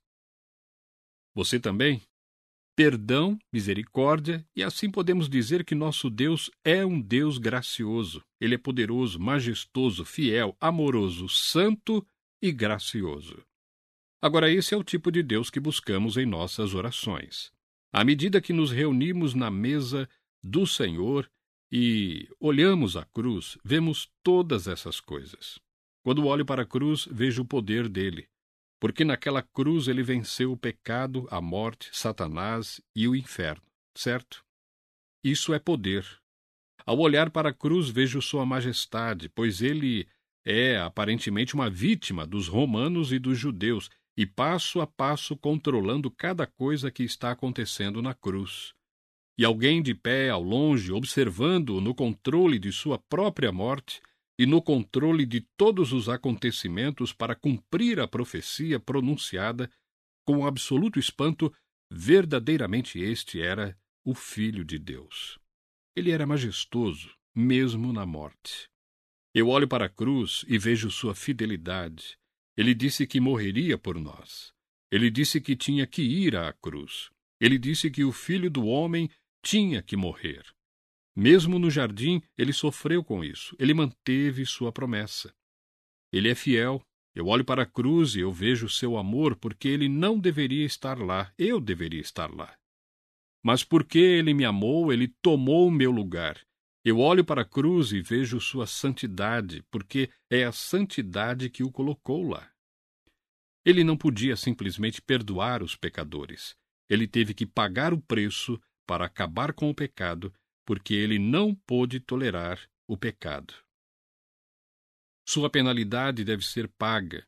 Você também? Perdão, misericórdia, e assim podemos dizer que nosso Deus é um Deus gracioso. Ele é poderoso, majestoso, fiel, amoroso, santo e gracioso. Agora, esse é o tipo de Deus que buscamos em nossas orações. À medida que nos reunimos na mesa do Senhor e olhamos a cruz, vemos todas essas coisas. Quando olho para a cruz, vejo o poder dele, porque naquela cruz ele venceu o pecado, a morte, Satanás e o inferno, certo? Isso é poder. Ao olhar para a cruz, vejo sua majestade, pois ele é aparentemente uma vítima dos romanos e dos judeus, e passo a passo controlando cada coisa que está acontecendo na cruz. E alguém de pé ao longe, observando-o no controle de sua própria morte e no controle de todos os acontecimentos para cumprir a profecia pronunciada, com absoluto espanto, verdadeiramente este era o Filho de Deus. Ele era majestoso, mesmo na morte. Eu olho para a cruz e vejo sua fidelidade. Ele disse que morreria por nós. Ele disse que tinha que ir à cruz. Ele disse que o Filho do Homem tinha que morrer. Mesmo no jardim, ele sofreu com isso. Ele manteve sua promessa. Ele é fiel. Eu olho para a cruz e eu vejo seu amor, porque ele não deveria estar lá. Eu deveria estar lá. Mas porque ele me amou, ele tomou o meu lugar. Eu olho para a cruz e vejo sua santidade, porque é a santidade que o colocou lá. Ele não podia simplesmente perdoar os pecadores. Ele teve que pagar o preço para acabar com o pecado, porque ele não pôde tolerar o pecado. Sua penalidade deve ser paga,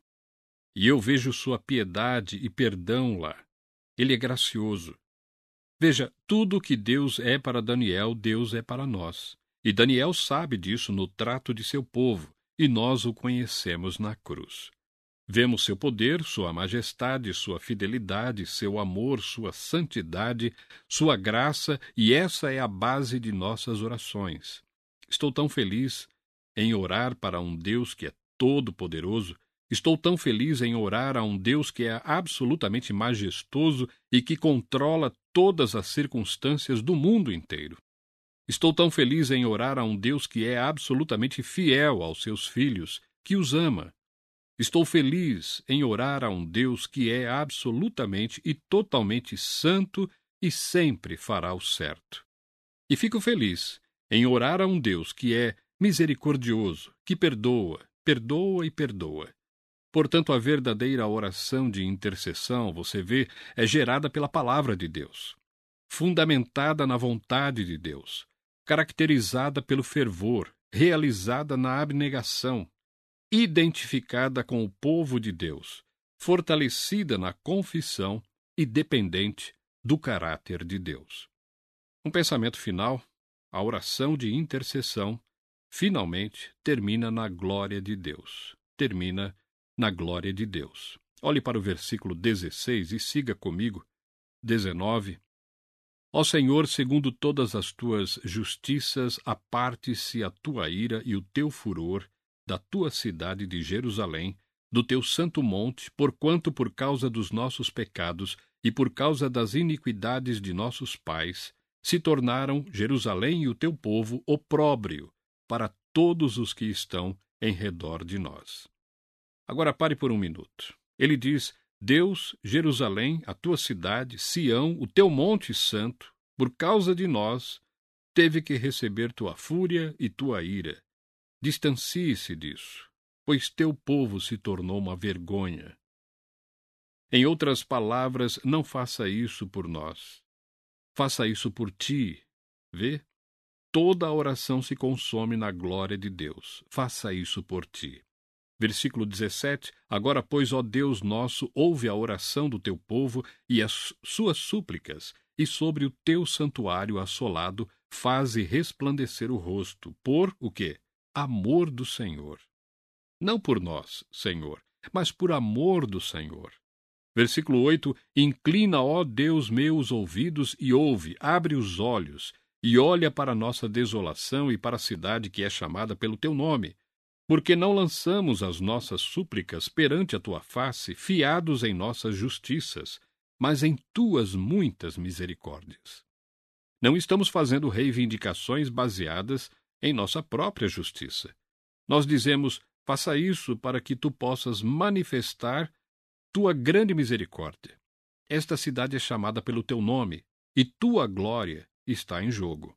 e eu vejo sua piedade e perdão lá. Ele é gracioso. Veja, tudo o que Deus é para Daniel, Deus é para nós. E Daniel sabe disso no trato de seu povo, e nós o conhecemos na cruz. Vemos seu poder, sua majestade, sua fidelidade, seu amor, sua santidade, sua graça, e essa é a base de nossas orações. Estou tão feliz em orar para um Deus que é todo-poderoso. Estou tão feliz em orar a um Deus que é absolutamente majestoso e que controla todas as circunstâncias do mundo inteiro. Estou tão feliz em orar a um Deus que é absolutamente fiel aos seus filhos, que os ama. Estou feliz em orar a um Deus que é absolutamente e totalmente santo e sempre fará o certo. E fico feliz em orar a um Deus que é misericordioso, que perdoa, perdoa e perdoa. Portanto, a verdadeira oração de intercessão, você vê, é gerada pela palavra de Deus, fundamentada na vontade de Deus, caracterizada pelo fervor, realizada na abnegação, identificada com o povo de Deus, fortalecida na confissão e dependente do caráter de Deus. Um pensamento final, a oração de intercessão, finalmente termina na glória de Deus. Termina na glória de Deus. Olhe para o versículo dezesseis e siga comigo. dezenove. Ó Senhor, segundo todas as tuas justiças, aparte-se a tua ira e o teu furor da tua cidade de Jerusalém, do teu santo monte, porquanto por causa dos nossos pecados e por causa das iniquidades de nossos pais, se tornaram Jerusalém e o teu povo opróbrio para todos os que estão em redor de nós. Agora pare por um minuto. Ele diz: Deus, Jerusalém, a tua cidade, Sião, o teu monte santo, por causa de nós, teve que receber tua fúria e tua ira. Distancie-se disso, pois teu povo se tornou uma vergonha. Em outras palavras, não faça isso por nós. Faça isso por ti. Vê? Toda a oração se consome na glória de Deus. Faça isso por ti. Versículo dezessete. Agora, pois, ó Deus nosso, ouve a oração do teu povo e as suas súplicas, e sobre o teu santuário assolado faze resplandecer o rosto, por o quê? Amor do Senhor. Não por nós, Senhor, mas por amor do Senhor. Versículo oito. Inclina, ó Deus meu, os ouvidos e ouve, abre os olhos, e olha para a nossa desolação e para a cidade que é chamada pelo teu nome, porque não lançamos as nossas súplicas perante a tua face, fiados em nossas justiças, mas em tuas muitas misericórdias. Não estamos fazendo reivindicações baseadas em nossa própria justiça. Nós dizemos: faça isso para que tu possas manifestar tua grande misericórdia. Esta cidade é chamada pelo teu nome, e tua glória está em jogo.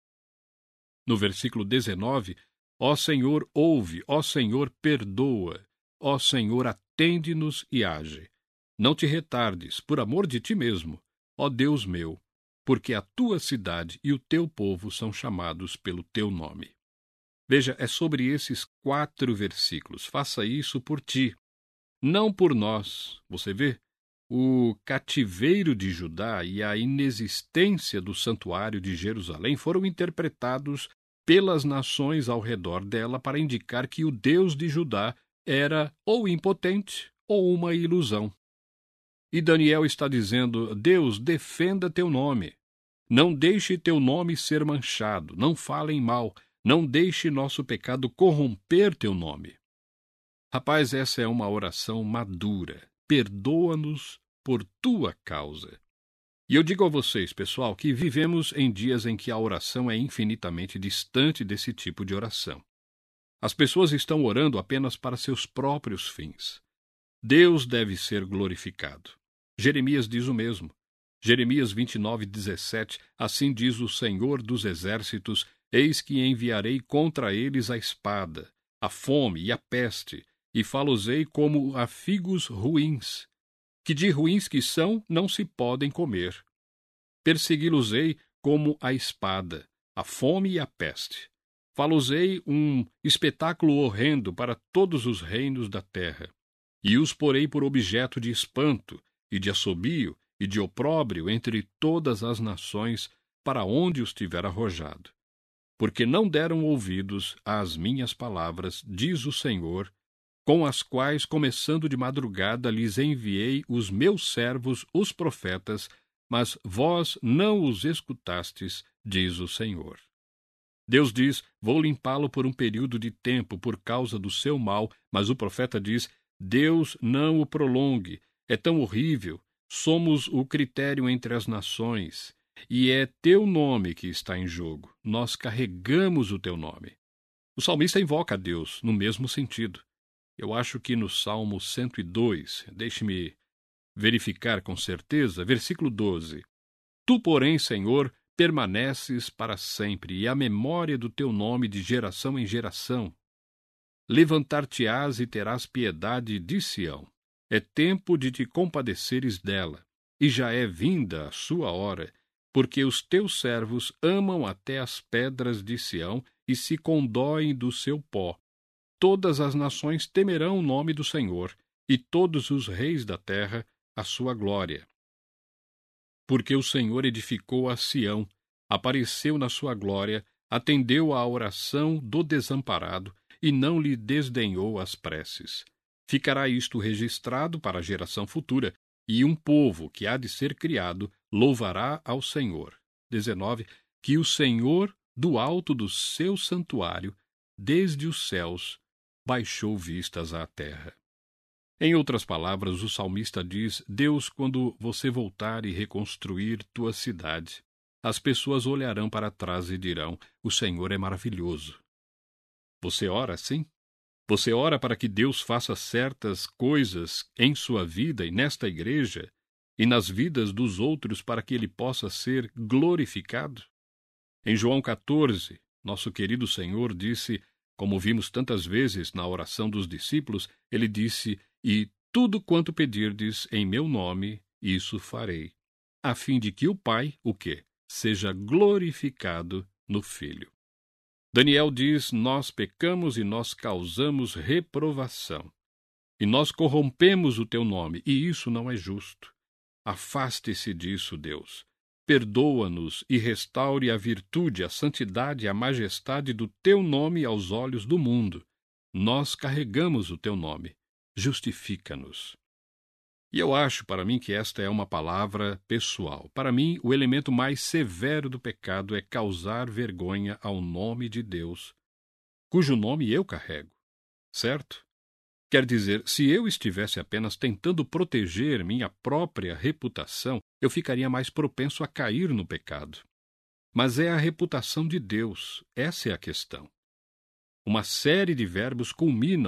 No versículo dezenove, ó Senhor, ouve, ó Senhor, perdoa, ó Senhor, atende-nos e age. Não te retardes, por amor de ti mesmo, ó Deus meu, porque a tua cidade e o teu povo são chamados pelo teu nome. Veja, é sobre esses quatro versículos. Faça isso por ti, não por nós. Você vê? O cativeiro de Judá e a inexistência do santuário de Jerusalém foram interpretados pelas nações ao redor dela para indicar que o Deus de Judá era ou impotente ou uma ilusão. E Daniel está dizendo: Deus, defenda teu nome. Não deixe teu nome ser manchado, não falem mal, não deixe nosso pecado corromper teu nome. Rapaz, essa é uma oração madura. Perdoa-nos por tua causa. E eu digo a vocês, pessoal, que vivemos em dias em que a oração é infinitamente distante desse tipo de oração. As pessoas estão orando apenas para seus próprios fins. Deus deve ser glorificado. Jeremias diz o mesmo. Jeremias vinte e nove, dezessete, assim diz o Senhor dos Exércitos, eis que enviarei contra eles a espada, a fome e a peste, e falo-ei como a figos ruins, que de ruins que são, não se podem comer. Persegui-los-ei como a espada, a fome e a peste. Falo-ei um espetáculo horrendo para todos os reinos da terra, e os porei por objeto de espanto, e de assobio, e de opróbrio entre todas as nações, para onde os tiver arrojado. Porque não deram ouvidos às minhas palavras, diz o Senhor, com as quais, começando de madrugada, lhes enviei os meus servos, os profetas, mas vós não os escutastes, diz o Senhor. Deus diz: vou limpá-lo por um período de tempo por causa do seu mal, mas o profeta diz: Deus não o prolongue, é tão horrível, somos o critério entre as nações, e é teu nome que está em jogo, nós carregamos o teu nome. O salmista invoca a Deus no mesmo sentido. Eu acho que no Salmo cento e dois, deixe-me verificar com certeza, versículo doze. Tu, porém, Senhor, permaneces para sempre, e a memória do teu nome de geração em geração. Levantar-te-ás e terás piedade de Sião. É tempo de te compadeceres dela, e já é vinda a sua hora, porque os teus servos amam até as pedras de Sião e se condoem do seu pó. Todas as nações temerão o nome do Senhor, e todos os reis da terra a sua glória. Porque o Senhor edificou a Sião, apareceu na sua glória, atendeu à oração do desamparado, e não lhe desdenhou as preces. Ficará isto registrado para a geração futura, e um povo que há de ser criado louvará ao Senhor. dezenove. Que o Senhor, do alto do seu santuário, desde os céus, baixou vistas à terra. Em outras palavras, o salmista diz: Deus, quando você voltar e reconstruir tua cidade, as pessoas olharão para trás e dirão: o Senhor é maravilhoso. Você ora assim? Você ora para que Deus faça certas coisas em sua vida e nesta igreja e nas vidas dos outros para que ele possa ser glorificado? Em João quatorze, nosso querido Senhor disse, como vimos tantas vezes na oração dos discípulos, ele disse: e tudo quanto pedirdes em meu nome, isso farei, a fim de que o Pai, o quê? Seja glorificado no Filho. Daniel diz: nós pecamos e nós causamos reprovação, e nós corrompemos o teu nome, e isso não é justo. Afaste-se disso, Deus. Perdoa-nos e restaure a virtude, a santidade e a majestade do teu nome aos olhos do mundo. Nós carregamos o teu nome. Justifica-nos. E eu acho, para mim, que esta é uma palavra pessoal. Para mim, o elemento mais severo do pecado é causar vergonha ao nome de Deus, cujo nome eu carrego. Certo? Quer dizer, se eu estivesse apenas tentando proteger minha própria reputação, eu ficaria mais propenso a cair no pecado. Mas é a reputação de Deus, essa é a questão. Uma série de verbos culminam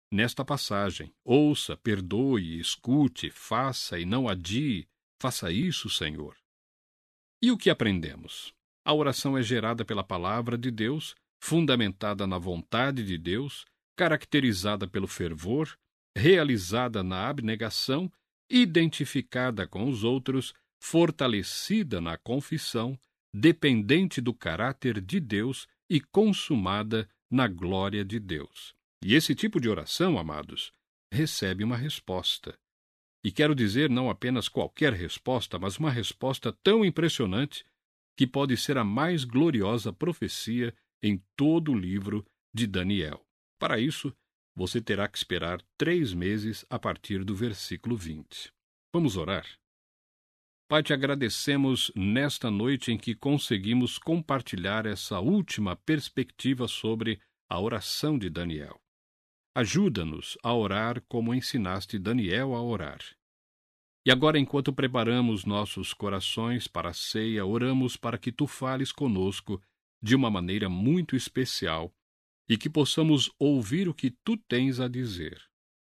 nesta passagem. Ouça, perdoe, escute, faça e não adie. Faça isso, Senhor. E o que aprendemos? A oração é gerada pela palavra de Deus, fundamentada na vontade de Deus, caracterizada pelo fervor, realizada na abnegação, identificada com os outros, fortalecida na confissão, dependente do caráter de Deus e consumada na glória de Deus. E esse tipo de oração, amados, recebe uma resposta. E quero dizer não apenas qualquer resposta, mas uma resposta tão impressionante que pode ser a mais gloriosa profecia em todo o livro de Daniel. Para isso, você terá que esperar três meses a partir do versículo vinte. Vamos orar? Pai, te agradecemos nesta noite em que conseguimos compartilhar essa última perspectiva sobre a oração de Daniel. Ajuda-nos a orar como ensinaste Daniel a orar. E agora, enquanto preparamos nossos corações para a ceia, oramos para que tu fales conosco de uma maneira muito especial e que possamos ouvir o que tu tens a dizer.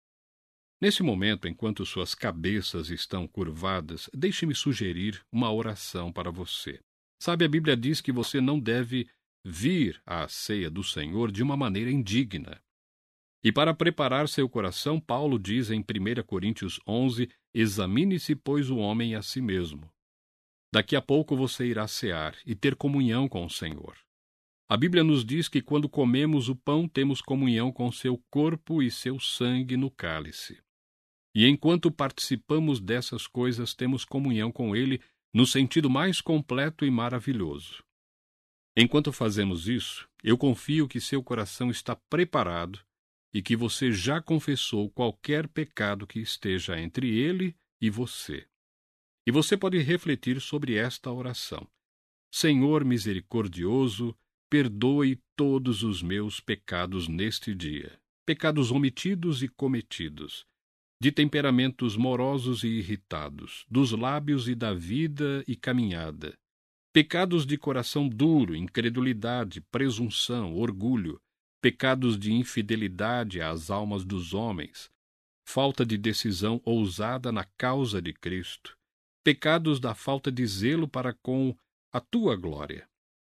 Nesse momento, enquanto suas cabeças estão curvadas, deixe-me sugerir uma oração para você. Sabe, a Bíblia diz que você não deve vir à ceia do Senhor de uma maneira indigna. E para preparar seu coração, Paulo diz em primeira Coríntios onze, examine-se, pois, o homem a si mesmo. Daqui a pouco você irá cear e ter comunhão com o Senhor. A Bíblia nos diz que quando comemos o pão, temos comunhão com seu corpo e seu sangue no cálice. E enquanto participamos dessas coisas, temos comunhão com ele no sentido mais completo e maravilhoso. Enquanto fazemos isso, eu confio que seu coração está preparado e que você já confessou qualquer pecado que esteja entre ele e você. E você pode refletir sobre esta oração. Senhor misericordioso, perdoe todos os meus pecados neste dia, pecados omitidos e cometidos, de temperamentos morosos e irritados, dos lábios e da vida e caminhada, pecados de coração duro, incredulidade, presunção, orgulho, pecados de infidelidade às almas dos homens, falta de decisão ousada na causa de Cristo, pecados da falta de zelo para com a tua glória,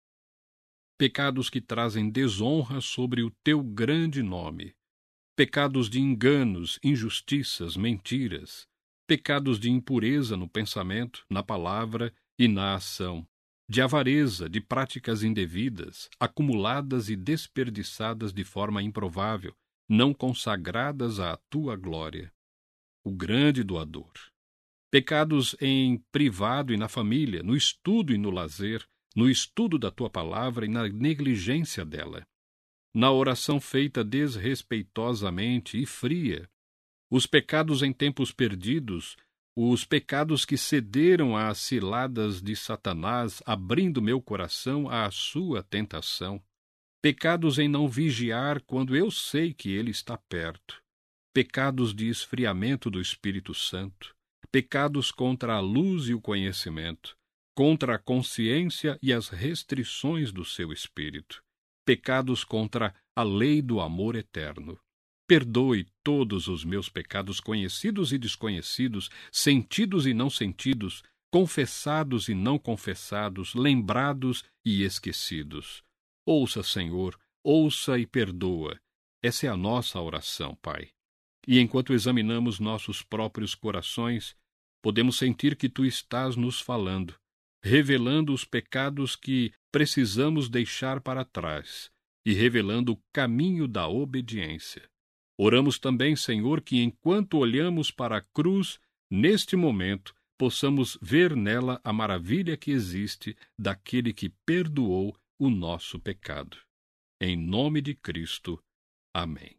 pecados que trazem desonra sobre o teu grande nome, pecados de enganos, injustiças, mentiras, pecados de impureza no pensamento, na palavra e na ação, de avareza, de práticas indevidas, acumuladas e desperdiçadas de forma improvável, não consagradas à tua glória. O grande doador. Pecados em privado e na família, no estudo e no lazer, no estudo da tua palavra e na negligência dela. Na oração feita desrespeitosamente e fria. Os pecados em tempos perdidos, os pecados que cederam às ciladas de Satanás, abrindo meu coração à sua tentação. Pecados em não vigiar quando eu sei que ele está perto. Pecados de esfriamento do Espírito Santo. Pecados contra a luz e o conhecimento, contra a consciência e as restrições do seu espírito. Pecados contra a lei do amor eterno. Perdoe todos os meus pecados conhecidos e desconhecidos, sentidos e não sentidos, confessados e não confessados, lembrados e esquecidos. Ouça, Senhor, ouça e perdoa. Essa é a nossa oração, Pai. E enquanto examinamos nossos próprios corações, podemos sentir que Tu estás nos falando, revelando os pecados que precisamos deixar para trás e revelando o caminho da obediência. Oramos também, Senhor, que enquanto olhamos para a cruz, neste momento, possamos ver nela a maravilha que existe daquele que perdoou o nosso pecado. Em nome de Cristo. Amém.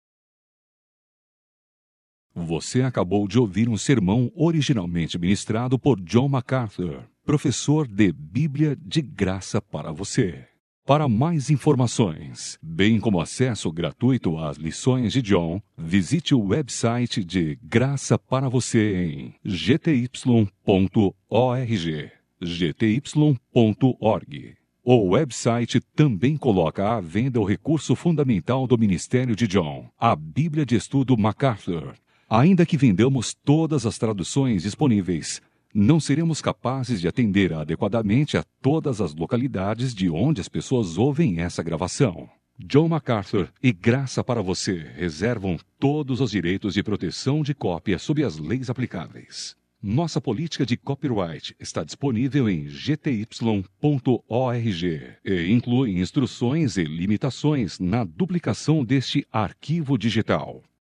Você acabou de ouvir um sermão originalmente ministrado por John MacArthur, professor de Bíblia de Graça para você. Para mais informações, bem como acesso gratuito às lições de John, visite o website de Graça para você em g t y ponto org, g t y ponto org. O website também coloca à venda o recurso fundamental do ministério de John, a Bíblia de Estudo MacArthur. Ainda que vendamos todas as traduções disponíveis, não seremos capazes de atender adequadamente a todas as localidades de onde as pessoas ouvem essa gravação. John MacArthur e Graça para Você reservam todos os direitos de proteção de cópia sob as leis aplicáveis. Nossa política de copyright está disponível em g t y ponto org e inclui instruções e limitações na duplicação deste arquivo digital.